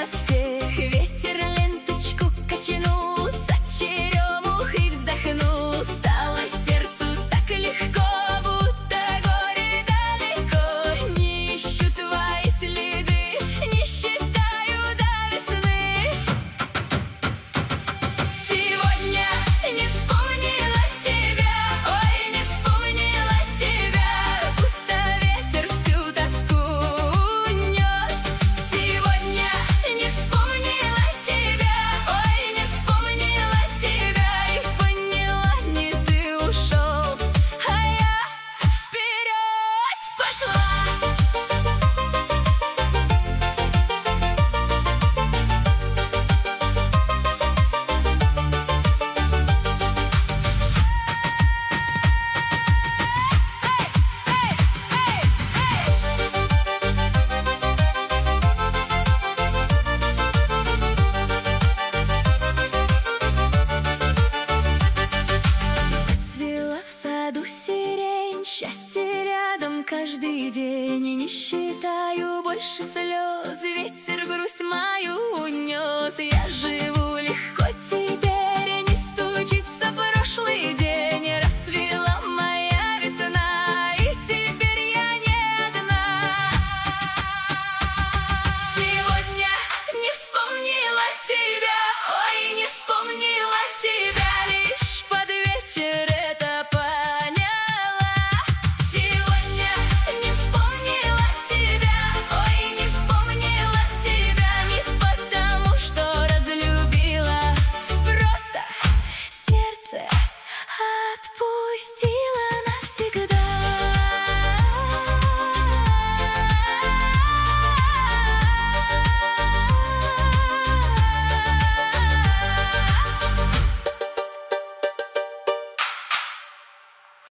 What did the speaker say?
нас всех. Ветер ленточку качнул, за черемухой вздохнул. Стало сердцу так легко, будто горе далеко. Не ищу твои следы, не считаю до весны. Сегодня не вспомнила тебя, ой, не вспомнила тебя, будто ветер всю тоску унес. Сегодня не вспомнила тебя, ой, не вспомнила тебя, и поняла, не ты ушел, а я вперед пошла. Зацвела в саду сирень, счастье рядом каждый день. И не считаю больше слез, ветер грусть мою унес. Я живу легко тебе.